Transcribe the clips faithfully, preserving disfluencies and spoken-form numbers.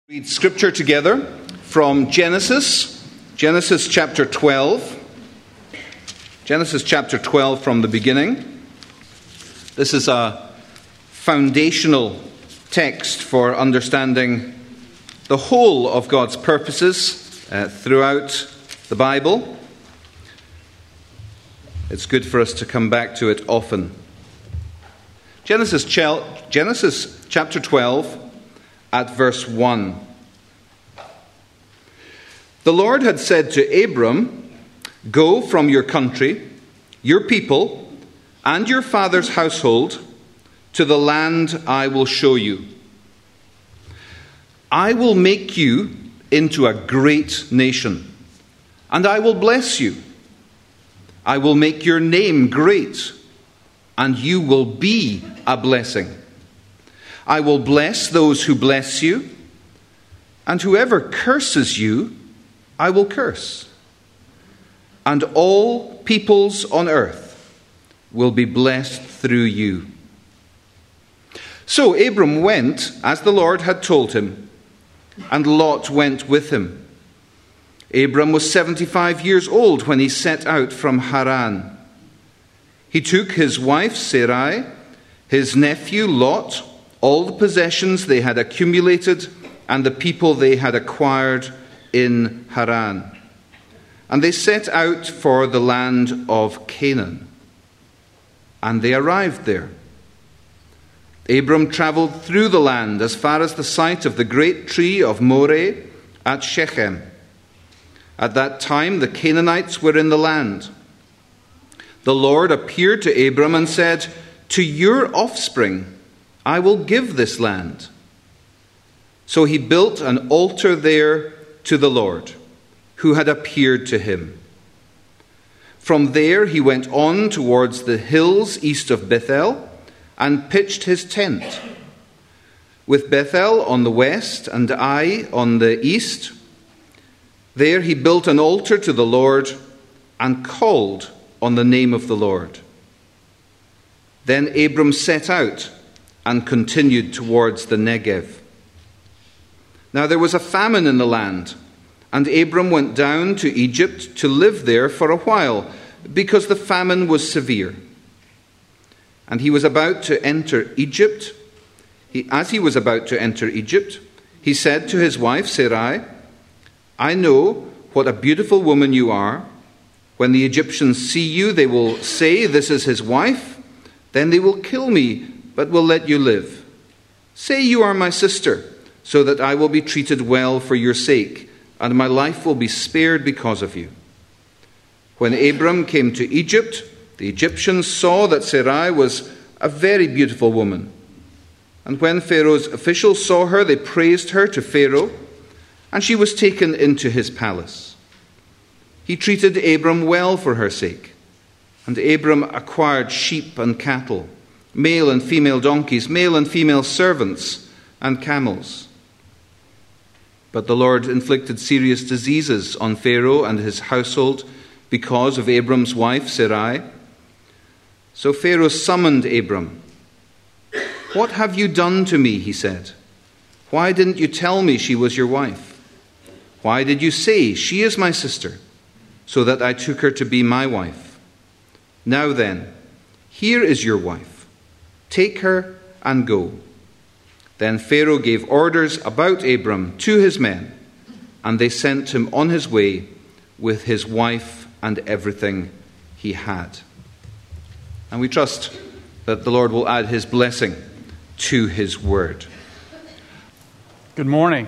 Read scripture together from Genesis, Genesis chapter twelve. Genesis chapter twelve from the beginning. This is a foundational text for understanding the whole of God's purposes uh, throughout the Bible. It's good for us to come back to it often. Genesis, Genesis chapter twelve. At verse one. The Lord had said to Abram, "Go from your country, your people, and your father's household to the land I will show you. I will make you into a great nation, and I will bless you. I will make your name great, and you will be a blessing. I will bless those who bless you, and whoever curses you, I will curse. And all peoples on earth will be blessed through you." So Abram went as the Lord had told him, and Lot went with him. Abram was seventy-five years old when he set out from Haran. He took his wife Sarai, his nephew Lot, all the possessions they had accumulated, and the people they had acquired in Haran. And they set out for the land of Canaan. And they arrived there. Abram traveled through the land as far as the site of the great tree of Moreh at Shechem. At that time the Canaanites were in the land. The Lord appeared to Abram and said, "To your offspring I will give this land." So he built an altar there to the Lord, who had appeared to him. From there he went on towards the hills east of Bethel and pitched his tent, with Bethel on the west and Ai on the east. There he built an altar to the Lord and called on the name of the Lord. Then Abram set out and continued towards the Negev. Now there was a famine in the land, and Abram went down to Egypt to live there for a while, because the famine was severe. And he was about to enter Egypt. He, as he was about to enter Egypt, he said to his wife Sarai, "I know what a beautiful woman you are. When the Egyptians see you, they will say, 'This is his wife.' Then they will kill me, but will let you live. Say you are my sister, so that I will be treated well for your sake, and my life will be spared because of you." When Abram came to Egypt, the Egyptians saw that Sarai was a very beautiful woman. And when Pharaoh's officials saw her, they praised her to Pharaoh, and she was taken into his palace. He treated Abram well for her sake, and Abram acquired sheep and cattle, male and female donkeys, male and female servants, and camels. But the Lord inflicted serious diseases on Pharaoh and his household because of Abram's wife Sarai. So Pharaoh summoned Abram. "What have you done to me?" he said. "Why didn't you tell me she was your wife? Why did you say, 'She is my sister,' so that I took her to be my wife? Now then, here is your wife. Take her and go." Then Pharaoh gave orders about Abram to his men, and they sent him on his way with his wife and everything he had. And we trust that the Lord will add his blessing to his word. Good morning.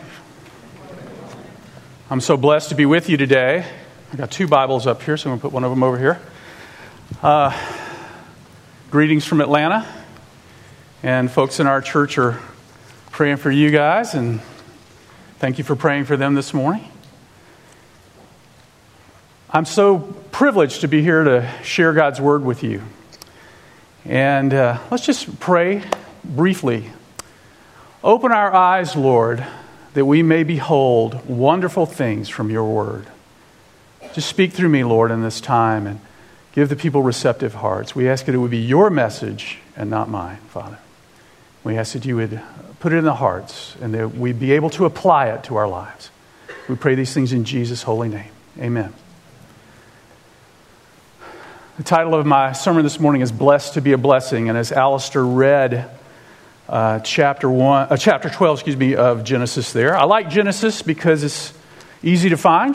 I'm so blessed to be with you today. I've got two Bibles up here, so I'm going to put one of them over here. Uh, greetings from Atlanta. And folks in our church are praying for you guys, and thank you for praying for them this morning. I'm so privileged to be here to share God's word with you. And uh, let's just pray briefly. Open our eyes, Lord, that we may behold wonderful things from your word. Just speak through me, Lord, in this time, and give the people receptive hearts. We ask that it would be your message and not mine, Father. We ask that you would put it in the hearts and that we'd be able to apply it to our lives. We pray these things in Jesus' holy name. Amen. The title of my sermon this morning is Blessed to be a Blessing. And as Alistair read uh, chapter one, uh, chapter twelve, excuse me, of Genesis there. I like Genesis because it's easy to find.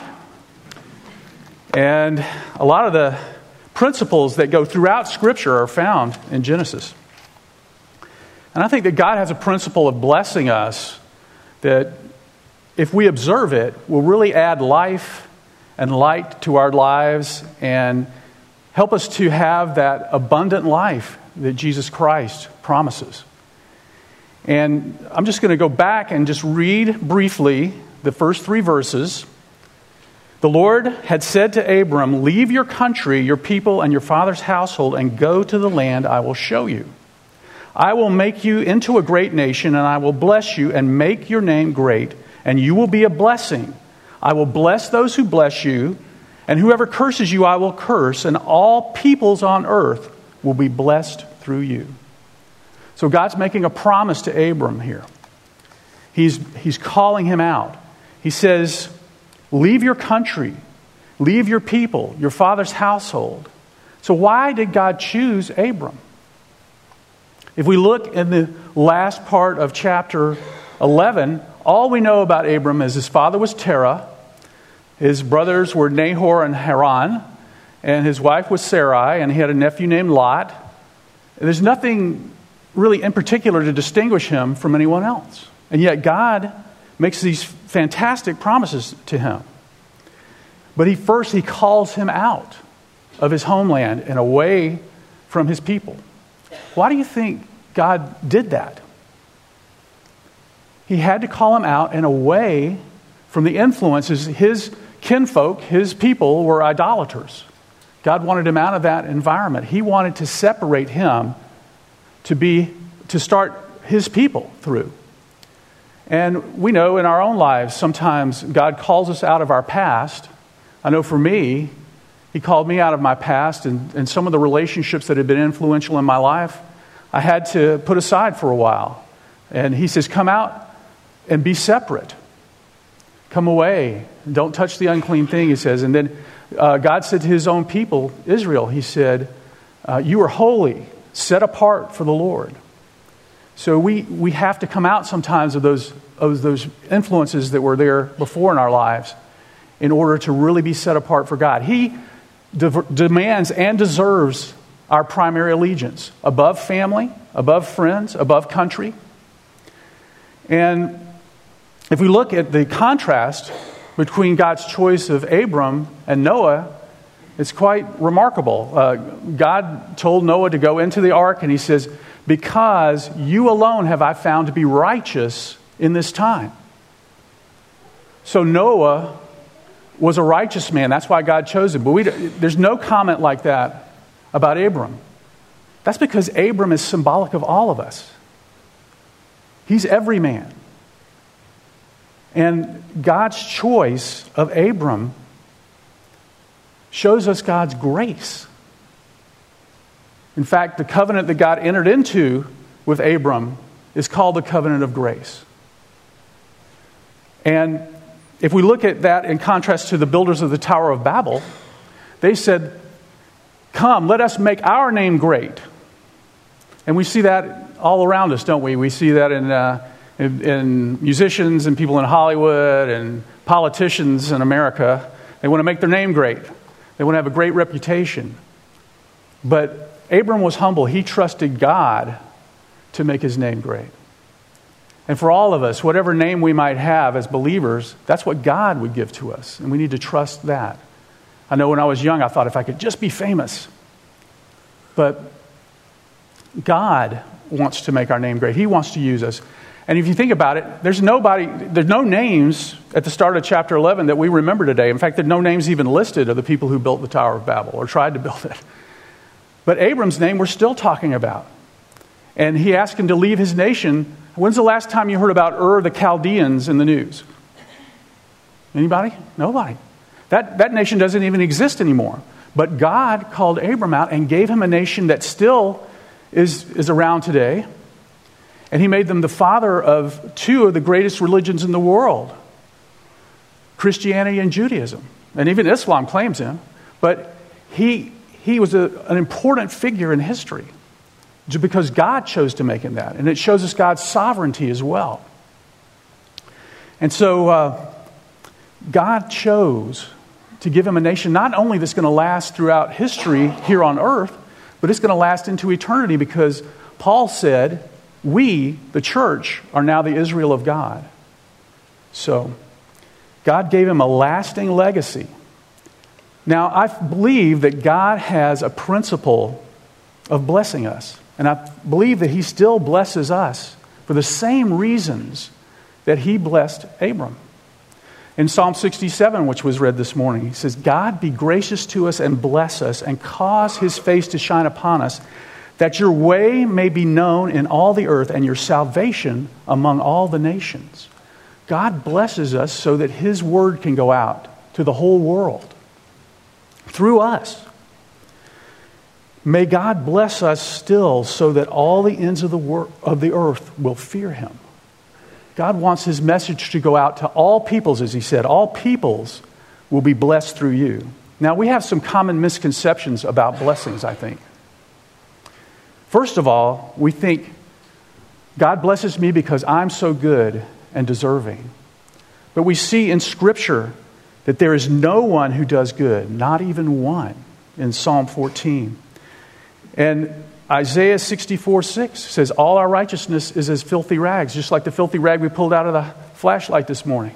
And a lot of the principles that go throughout Scripture are found in Genesis. And I think that God has a principle of blessing us that, if we observe it, will really add life and light to our lives and help us to have that abundant life that Jesus Christ promises. And I'm just going to go back and just read briefly the first three verses. The Lord had said to Abram, "Leave your country, your people, and your father's household, and go to the land I will show you. I will make you into a great nation, and I will bless you and make your name great, and you will be a blessing. I will bless those who bless you, and whoever curses you I will curse, and all peoples on earth will be blessed through you." So God's making a promise to Abram here. He's, he's calling him out. He says, leave your country, leave your people, your father's household. So why did God choose Abram? If we look in the last part of chapter eleven, all we know about Abram is his father was Terah, his brothers were Nahor and Haran, and his wife was Sarai, and he had a nephew named Lot. And there's nothing really in particular to distinguish him from anyone else. And yet God makes these fantastic promises to him. But he first, he calls him out of his homeland and away from his people. Why do you think God did that? He had to call him out and away from the influences. His kinfolk, his people, were idolaters. God wanted him out of that environment. He wanted to separate him to be to start his people through. And we know in our own lives, sometimes God calls us out of our past. I know for me, He called me out of my past, and, and some of the relationships that had been influential in my life, I had to put aside for a while. And He says, come out and be separate. Come away. Don't touch the unclean thing, He says. And then uh, God said to His own people, Israel, He said, uh, you are holy, set apart for the Lord. So we, we have to come out sometimes of those, of those influences that were there before in our lives in order to really be set apart for God. He de- demands and deserves our primary allegiance above family, above friends, above country. And if we look at the contrast between God's choice of Abram and Noah, it's quite remarkable. Uh, God told Noah to go into the ark, and He says, because you alone have I found to be righteous in this time. So Noah was a righteous man. That's why God chose him. But we, there's no comment like that about Abram. That's because Abram is symbolic of all of us. He's every man. And God's choice of Abram shows us God's grace. In fact, the covenant that God entered into with Abram is called the covenant of grace. And if we look at that in contrast to the builders of the Tower of Babel, they said, come, let us make our name great. And we see that all around us, don't we? We see that in, uh, in, in musicians and people in Hollywood and politicians in America. They want to make their name great. They want to have a great reputation. But Abram was humble. He trusted God to make his name great. And for all of us, whatever name we might have as believers, that's what God would give to us. And we need to trust that. I know when I was young, I thought if I could just be famous. But God wants to make our name great. He wants to use us. And if you think about it, there's nobody, there's no names at the start of chapter eleven that we remember today. In fact, there are no names even listed of the people who built the Tower of Babel or tried to build it. But Abram's name we're still talking about. And he asked him to leave his nation. When's the last time you heard about Ur the Chaldeans in the news? Anybody? Nobody. That, that nation doesn't even exist anymore. But God called Abram out and gave him a nation that still is, is around today. And he made them the father of two of the greatest religions in the world, Christianity and Judaism. And even Islam claims him. But he, he was a, an important figure in history because God chose to make him that. And it shows us God's sovereignty as well. And so uh, God chose to give him a nation not only that's going to last throughout history here on earth, but it's going to last into eternity because Paul said, we, the church, are now the Israel of God. So, God gave him a lasting legacy. Now, I believe that God has a principle of blessing us. And I believe that he still blesses us for the same reasons that he blessed Abram. In Psalm sixty-seven, which was read this morning, he says, God be gracious to us and bless us and cause his face to shine upon us, that your way may be known in all the earth and your salvation among all the nations. God blesses us so that his word can go out to the whole world through us. May God bless us still so that all the ends of the wor- of the earth will fear him. God wants his message to go out to all peoples, as he said. All peoples will be blessed through you. Now, we have some common misconceptions about blessings, I think. First of all, we think God blesses me because I'm so good and deserving. But we see in Scripture that there is no one who does good, not even one, in Psalm fourteen. And Isaiah sixty-four six says, all our righteousness is as filthy rags, just like the filthy rag we pulled out of the flashlight this morning.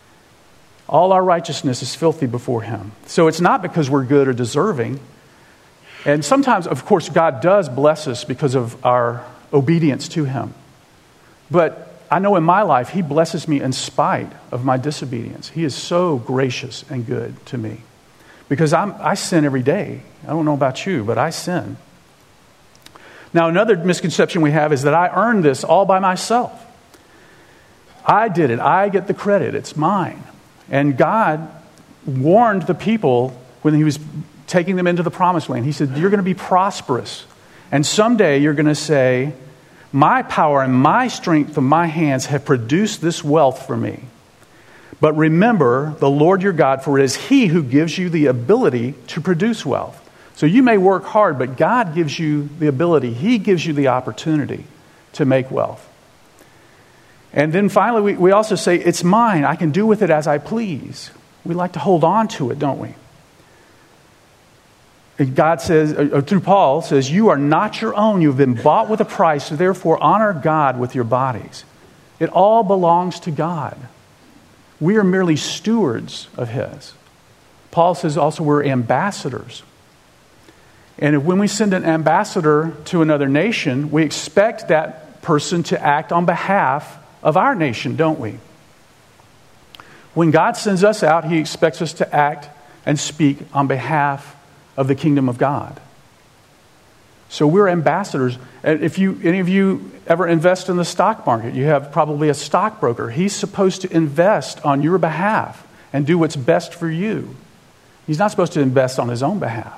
All our righteousness is filthy before him. So it's not because we're good or deserving. And sometimes, of course, God does bless us because of our obedience to him. But I know in my life, he blesses me in spite of my disobedience. He is so gracious and good to me. Because I'm, I sin every day. I don't know about you, but I sin. Now, another misconception we have is that I earned this all by myself. I did it. I get the credit. It's mine. And God warned the people when he was taking them into the promised land. He said, you're going to be prosperous. And someday you're going to say, my power and my strength of my hands have produced this wealth for me. But remember the Lord your God, for it is he who gives you the ability to produce wealth. So you may work hard, but God gives you the ability. He gives you the opportunity to make wealth. And then finally, we, we also say, it's mine. I can do with it as I please. We like to hold on to it, don't we? And God says, or through Paul, says, you are not your own. You've been bought with a price. So therefore, honor God with your bodies. It all belongs to God. We are merely stewards of his. Paul says also we're ambassadors. And if, when we send an ambassador to another nation, we expect that person to act on behalf of our nation, don't we? When God sends us out, he expects us to act and speak on behalf of the kingdom of God. So we're ambassadors. And if you, any of you ever invest in the stock market, you have probably a stockbroker. He's supposed to invest on your behalf and do what's best for you. He's not supposed to invest on his own behalf.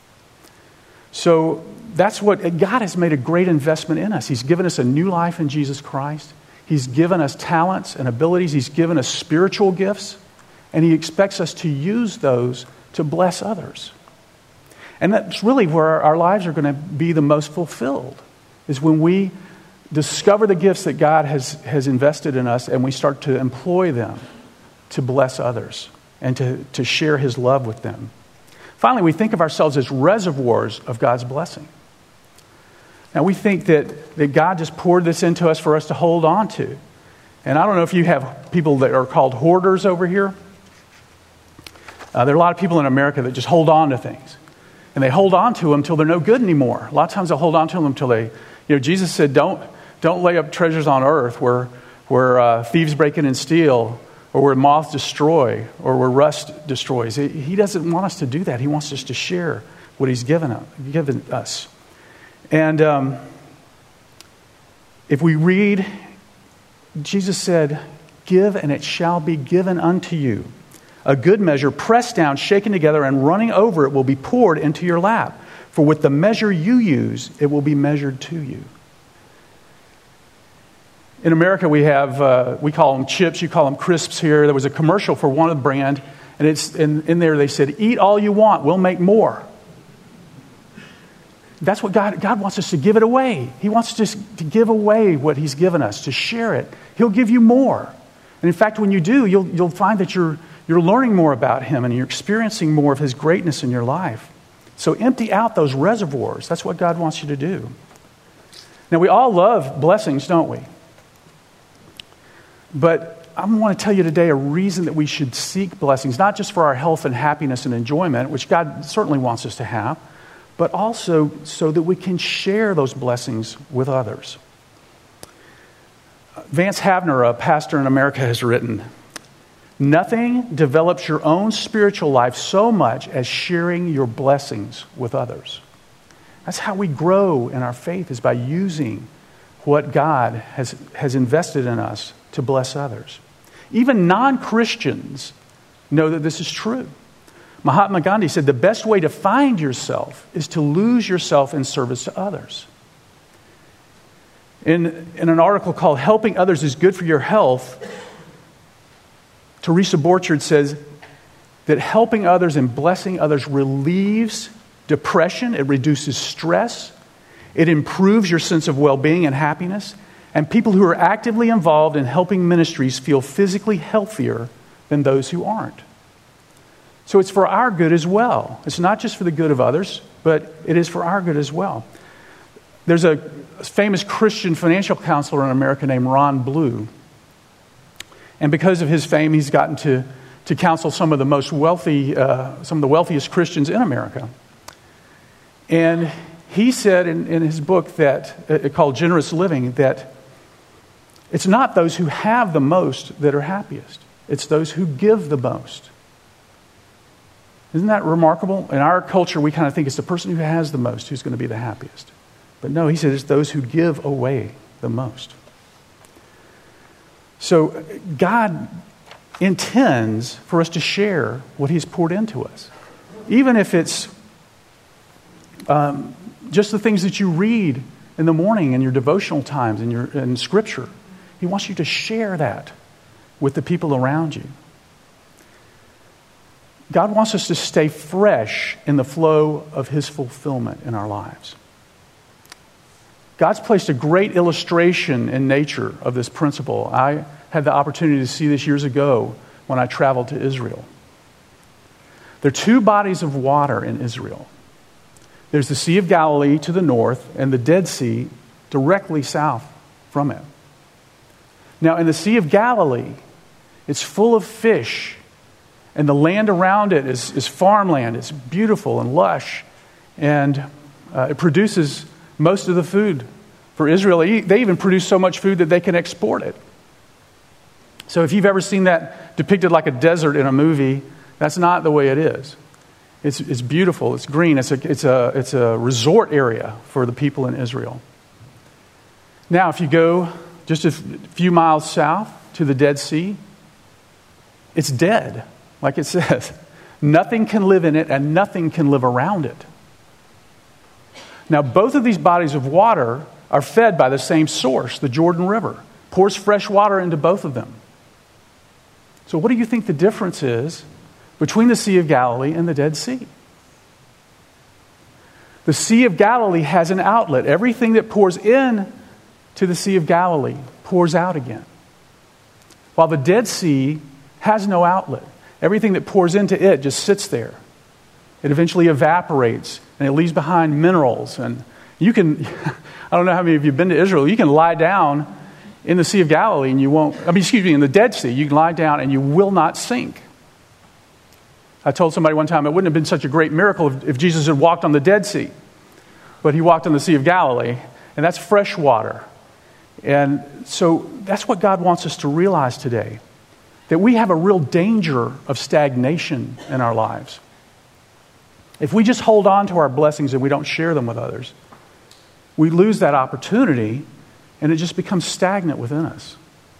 So that's what, God has made a great investment in us. He's given us a new life in Jesus Christ. He's given us talents and abilities. He's given us spiritual gifts. And he expects us to use those to bless others. And that's really where our lives are going to be the most fulfilled, is when we discover the gifts that God has, has invested in us and we start to employ them to bless others and to, to share his love with them. Finally, we think of ourselves as reservoirs of God's blessing. Now, we think that, that God just poured this into us for us to hold on to. And I don't know if you have people that are called hoarders over here. Uh, there are a lot of people in America that just hold on to things. And they hold on to them until they're no good anymore. A lot of times they'll hold on to them until they, you know, Jesus said, don't, don't lay up treasures on earth where, where uh, thieves break in and steal, or where moths destroy, or where rust destroys. He doesn't want us to do that. He wants us to share what he's given us. Given us. And um, if we read, Jesus said, give and it shall be given unto you. A good measure, pressed down, shaken together, and running over it will be poured into your lap. For with the measure you use, it will be measured to you. In America, we have, uh, we call them chips, you call them crisps here. There was a commercial for one of the brand, and it's in, in there they said, eat all you want, we'll make more. That's what God, God wants us to give it away. He wants us to give away what he's given us, to share it. He'll give you more. And in fact, when you do, you'll, you'll find that you're, you're learning more about him and you're experiencing more of his greatness in your life. So empty out those reservoirs. That's what God wants you to do. Now, we all love blessings, don't we? But I want to tell you today a reason that we should seek blessings, not just for our health and happiness and enjoyment, which God certainly wants us to have, but also so that we can share those blessings with others. Vance Havner, a pastor in America, has written, nothing develops your own spiritual life so much as sharing your blessings with others. That's how we grow in our faith, is by using what God has, has invested in us to bless others. Even non-Christians know that this is true. Mahatma Gandhi said the best way to find yourself is to lose yourself in service to others. In, in an article called Helping Others is Good for Your Health, Teresa Borchard says that helping others and blessing others relieves depression, it reduces stress, it improves your sense of well-being and happiness, and people who are actively involved in helping ministries feel physically healthier than those who aren't. So it's for our good as well. It's not just for the good of others, but it is for our good as well. There's a famous Christian financial counselor in America named Ron Blue. And because of his fame, he's gotten to, to counsel some of the most wealthy, uh, some of the wealthiest Christians in America. And he said in, in his book that uh, called Generous Living that it's not those who have the most that are happiest. It's those who give the most. Isn't that remarkable? In our culture, we kind of think it's the person who has the most who's going to be the happiest. But no, he said it's those who give away the most. So God intends for us to share what he's poured into us. Even if it's um, just the things that you read in the morning in your devotional times, in your in Scripture. He wants you to share that with the people around you. God wants us to stay fresh in the flow of his fulfillment in our lives. God's placed a great illustration in nature of this principle. I had the opportunity to see this years ago when I traveled to Israel. There are two bodies of water in Israel. There's the Sea of Galilee to the north and the Dead Sea directly south from it. Now, in the Sea of Galilee, it's full of fish, and the land around it is, is farmland. It's beautiful and lush, and uh, it produces most of the food for Israel. They even produce so much food that they can export it. So if you've ever seen that depicted like a desert in a movie, that's not the way it is. It's, it's beautiful. It's green. It's a, it's, a, it's a resort area for the people in Israel. Now, if you go just a f- few miles south to the Dead Sea, it's dead, like it says. Nothing can live in it, and nothing can live around it. Now, both of these bodies of water are fed by the same source, the Jordan River. Pours fresh water into both of them. So what do you think the difference is between the Sea of Galilee and the Dead Sea? The Sea of Galilee has an outlet. Everything that pours in to the Sea of Galilee pours out again. While the Dead Sea has no outlet. Everything that pours into it just sits there. It eventually evaporates, and it leaves behind minerals. And you can, I don't know how many of you have been to Israel, you can lie down in the Sea of Galilee and you won't, I mean, excuse me, in the Dead Sea, you can lie down and you will not sink. I told somebody one time it wouldn't have been such a great miracle if, if Jesus had walked on the Dead Sea. But he walked on the Sea of Galilee, and that's fresh water. And so that's what God wants us to realize today, that we have a real danger of stagnation in our lives. If we just hold on to our blessings and we don't share them with others, we lose that opportunity and it just becomes stagnant within us.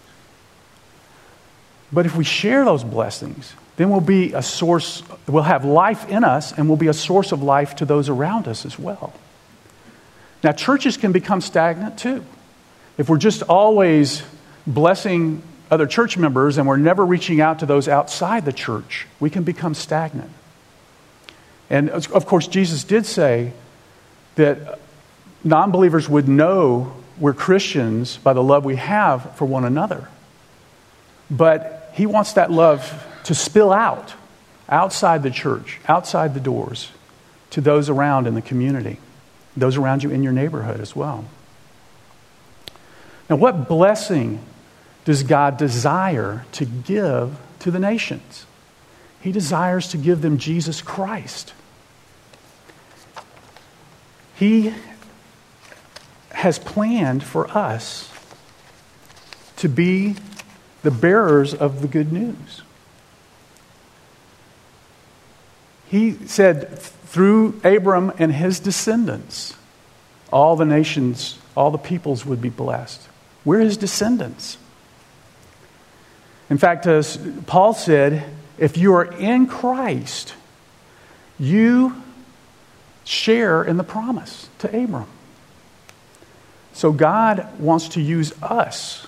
But if we share those blessings, then we'll be a source, we'll have life in us and we'll be a source of life to those around us as well. Now, churches can become stagnant too. If we're just always blessing other church members and we're never reaching out to those outside the church, we can become stagnant. And of course, Jesus did say that non-believers would know we're Christians by the love we have for one another. But he wants that love to spill out, outside the church, outside the doors, to those around in the community, those around you in your neighborhood as well. Now, what blessing does God desire to give to the nations? He desires to give them Jesus Christ. He has planned for us to be the bearers of the good news. He said, through Abram and his descendants, all the nations, all the peoples would be blessed. We're his descendants. In fact, as Paul said, if you are in Christ, you share in the promise to Abram. So God wants to use us.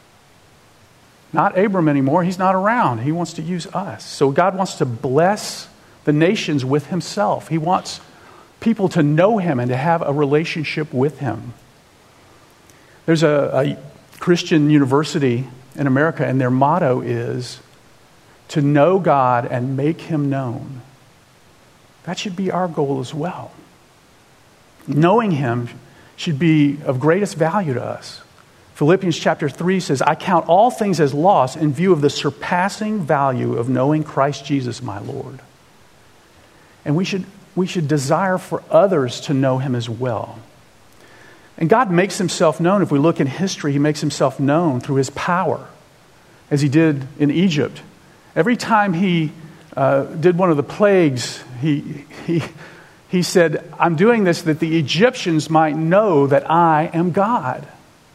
Not Abram anymore. He's not around. He wants to use us. So God wants to bless the nations with himself. He wants people to know him and to have a relationship with him. There's a, a Christian university in America, and their motto is to know God and make him known. That should be our goal as well. Knowing him should be of greatest value to us. Philippians chapter three says, I count all things as loss in view of the surpassing value of knowing Christ Jesus my Lord. And we should, we should desire for others to know him as well. And God makes himself known. If we look in history, he makes himself known through his power, as he did in Egypt. Every time he uh, did one of the plagues, he, he, he said, I'm doing this that the Egyptians might know that I am God.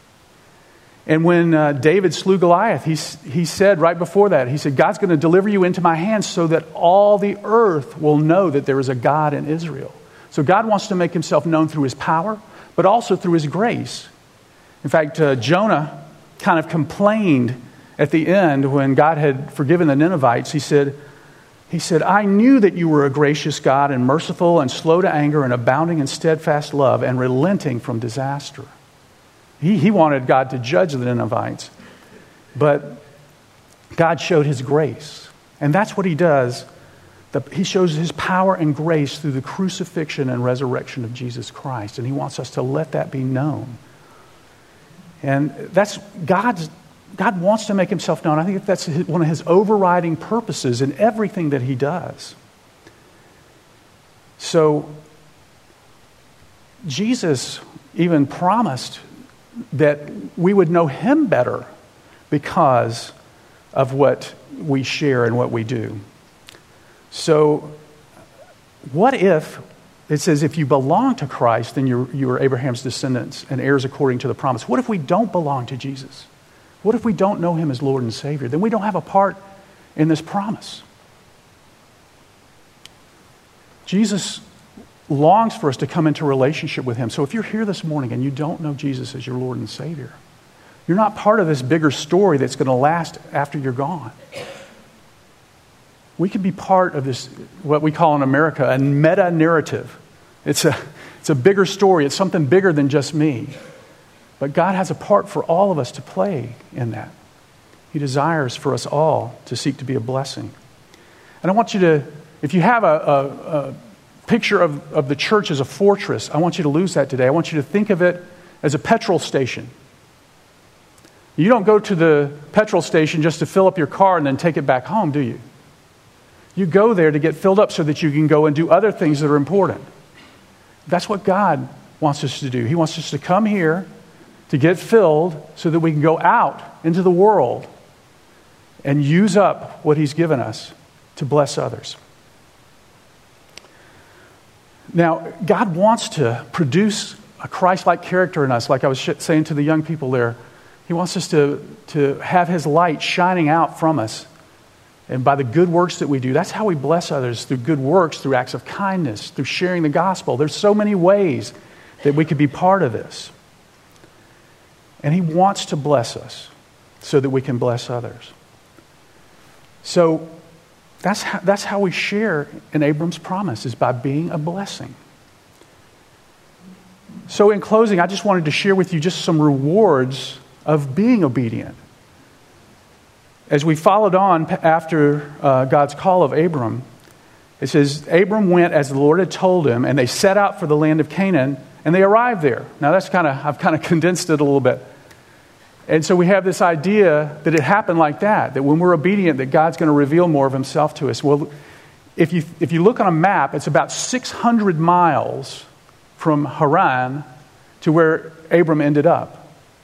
And when uh, David slew Goliath, he, he said right before that, he said, God's going to deliver you into my hands so that all the earth will know that there is a God in Israel. So God wants to make himself known through his power, but also through his grace. In fact, uh, Jonah kind of complained at the end when God had forgiven the Ninevites. He said, he said, I knew that you were a gracious God and merciful and slow to anger and abounding in steadfast love and relenting from disaster. He, he wanted God to judge the Ninevites. But God showed his grace. And that's what he does. The, he shows his power and grace through the crucifixion and resurrection of Jesus Christ. And he wants us to let that be known. And that's God's, God wants to make himself known. I think that's his, one of his overriding purposes in everything that he does. So Jesus even promised that we would know him better because of what we share and what we do. So what if, it says, if you belong to Christ, then you're, you are Abraham's descendants and heirs according to the promise. What if we don't belong to Jesus? What if we don't know him as Lord and Savior? Then we don't have a part in this promise. Jesus longs for us to come into relationship with him. So if you're here this morning and you don't know Jesus as your Lord and Savior, you're not part of this bigger story that's going to last after you're gone. We can be part of this, what we call in America, a meta-narrative. It's a, it's a bigger story. It's something bigger than just me. But God has a part for all of us to play in that. He desires for us all to seek to be a blessing. And I want you to, if you have a, a, a picture of, of the church as a fortress, I want you to lose that today. I want you to think of it as a petrol station. You don't go to the petrol station just to fill up your car and then take it back home, do you? You go there to get filled up so that you can go and do other things that are important. That's what God wants us to do. He wants us to come here to get filled so that we can go out into the world and use up what he's given us to bless others. Now, God wants to produce a Christ-like character in us, like I was saying to the young people there. He wants us to, to have his light shining out from us. And by the good works that we do, that's how we bless others, through good works, through acts of kindness, through sharing the gospel. There's so many ways that we could be part of this. And he wants to bless us. so that we can bless others. So that's how, that's how we share in Abram's promise, is by being a blessing. So in closing, I just wanted to share with you just some rewards of being obedient. As we followed on after uh, God's call of Abram, it says, Abram went as the Lord had told him, and they set out for the land of Canaan, and they arrived there. Now that's kind of, I've kind of condensed it a little bit. And so we have this idea that it happened like that, that when we're obedient, that God's going to reveal more of himself to us. Well, if you if you look on a map, it's about six hundred miles from Haran to where Abram ended up.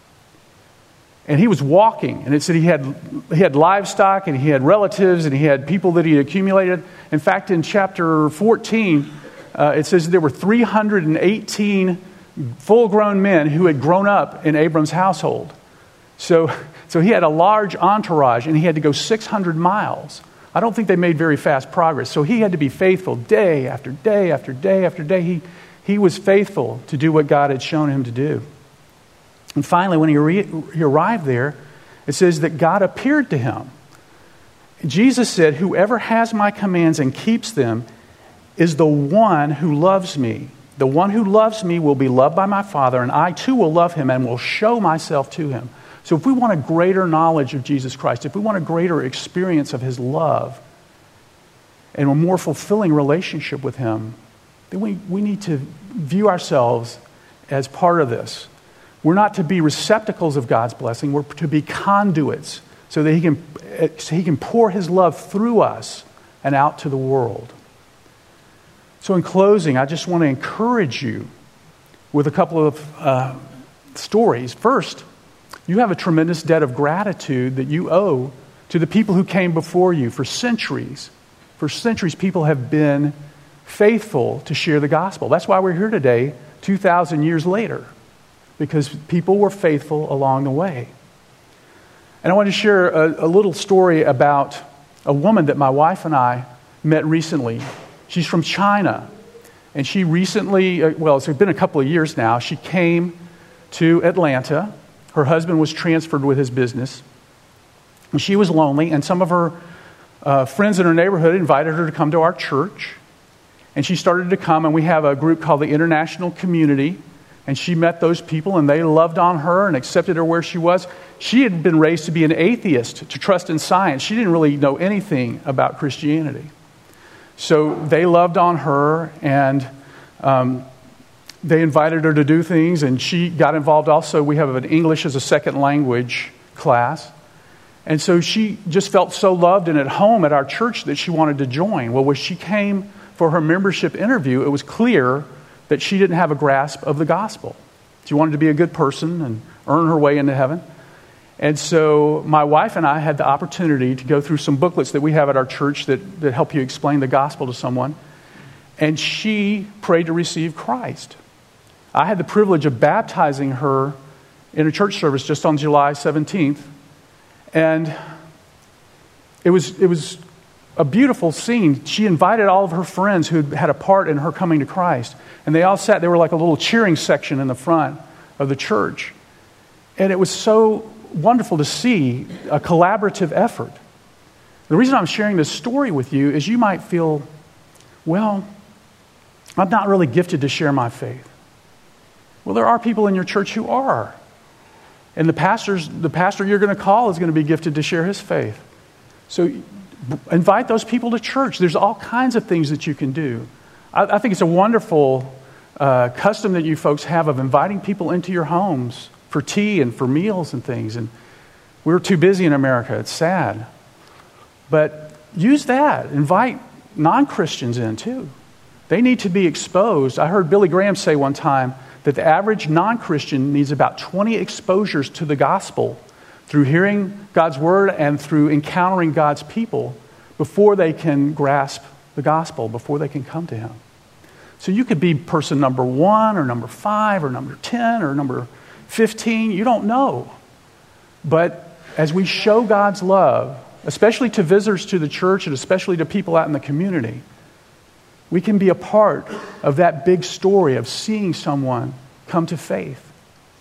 And he was walking, and it said he had he had livestock, and he had relatives, and he had people that he had accumulated. In fact, in chapter fourteen, uh, it says there were three hundred eighteen full-grown men who had grown up in Abram's household. So, so he had a large entourage, and he had to go six hundred miles. I don't think they made very fast progress. So he had to be faithful day after day after day after day. He, he was faithful to do what God had shown him to do. And finally, when he, re- he arrived there, it says that God appeared to him. Jesus said, whoever has my commands and keeps them is the one who loves me. The one who loves me will be loved by my Father, and I too will love him and will show myself to him. So if we want a greater knowledge of Jesus Christ, if we want a greater experience of his love and a more fulfilling relationship with him, then we, we need to view ourselves as part of this. We're not to be receptacles of God's blessing. We're to be conduits so that he can, so he can pour his love through us and out to the world. So in closing, I just want to encourage you with a couple of uh, stories. First, you have a tremendous debt of gratitude that you owe to the people who came before you for centuries. For centuries, people have been faithful to share the gospel. That's why we're here today, two thousand years later, because people were faithful along the way. And I want to share a, a little story about a woman that my wife and I met recently. She's from China, and she recently, well, it's been a couple of years now, she came to Atlanta. Her husband was transferred with his business. And she was lonely, and some of her uh, friends in her neighborhood invited her to come to our church. And she started to come, and we have a group called the International Community. And she met those people, and they loved on her and accepted her where she was. She had been raised to be an atheist, to trust in science. She didn't really know anything about Christianity. So they loved on her, and um, they invited her to do things, and she got involved also. We have an English as a second language class. And so she just felt so loved and at home at our church that she wanted to join. Well, when she came for her membership interview, it was clear that she didn't have a grasp of the gospel. She wanted to be a good person and earn her way into heaven. And so my wife and I had the opportunity to go through some booklets that we have at our church that, that help you explain the gospel to someone. And she prayed to receive Christ. I had the privilege of baptizing her in a church service just on July seventeenth. And it was it was a beautiful scene. She invited all of her friends who had had a part in her coming to Christ. And they all sat, they were like a little cheering section in the front of the church. And it was so wonderful to see a collaborative effort. The reason I'm sharing this story with you is you might feel, well, I'm not really gifted to share my faith. Well, there are people in your church who are. And the pastors, the pastor you're going to call is going to be gifted to share his faith. So invite those people to church. There's all kinds of things that you can do. I, I think it's a wonderful uh, custom that you folks have of inviting people into your homes for tea and for meals and things. And we're too busy in America. It's sad. But use that. Invite non-Christians in too. They need to be exposed. I heard Billy Graham say one time that the average non-Christian needs about twenty exposures to the gospel through hearing God's word and through encountering God's people before they can grasp the gospel, before they can come to him. So you could be person number one or number five or number ten or number fifteen. You don't know. But as we show God's love, especially to visitors to the church and especially to people out in the community, we can be a part of that big story of seeing someone come to faith.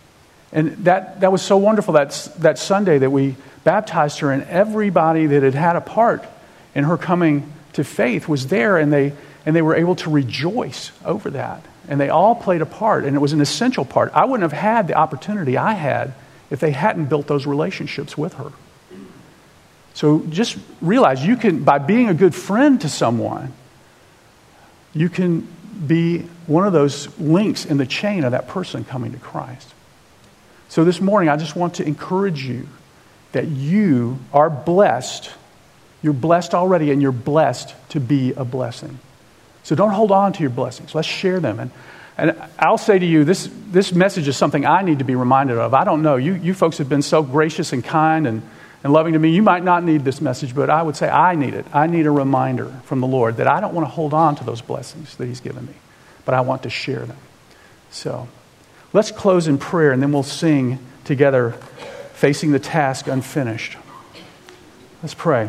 And that, that was so wonderful that, that Sunday that we baptized her, and everybody that had had a part in her coming to faith was there, and they, and they were able to rejoice over that. And they all played a part, and it was an essential part. I wouldn't have had the opportunity I had if they hadn't built those relationships with her. So just realize you can, by being a good friend to someone, you can be one of those links in the chain of that person coming to Christ. So this morning, I just want to encourage you that you are blessed. You're blessed already, and you're blessed to be a blessing. So don't hold on to your blessings. Let's share them. And, and I'll say to you, this, this message is something I need to be reminded of. I don't know. You, you folks have been so gracious and kind and, and loving to me. You might not need this message, but I would say I need it. I need a reminder from the Lord that I don't want to hold on to those blessings that He's given me, but I want to share them. So let's close in prayer, and then we'll sing together, Facing the Task Unfinished. Let's pray.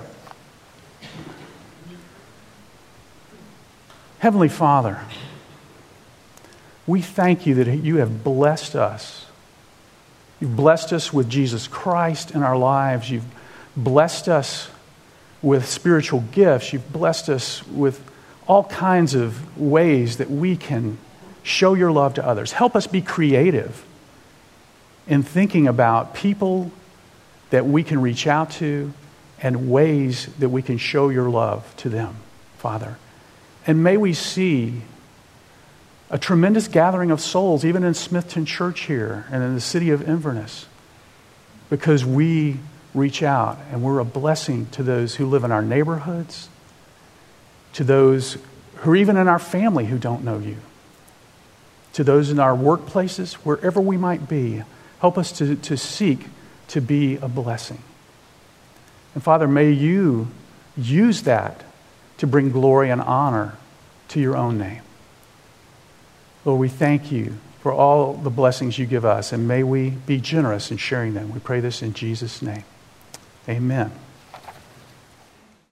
Heavenly Father, we thank you that you have blessed us. You've blessed us with Jesus Christ in our lives. You've blessed us with spiritual gifts. You've blessed us with all kinds of ways that we can show your love to others. Help us be creative in thinking about people that we can reach out to and ways that we can show your love to them, Father. And may we see a tremendous gathering of souls, even in Smithton Church here and in the city of Inverness, because we reach out and we're a blessing to those who live in our neighborhoods, to those who are even in our family who don't know you, to those in our workplaces, wherever we might be. Help us to, to seek to be a blessing. And Father, may you use that to bring glory and honor to your own name. Lord, we thank you for all the blessings you give us, and may we be generous in sharing them. We pray this in Jesus' name. Amen.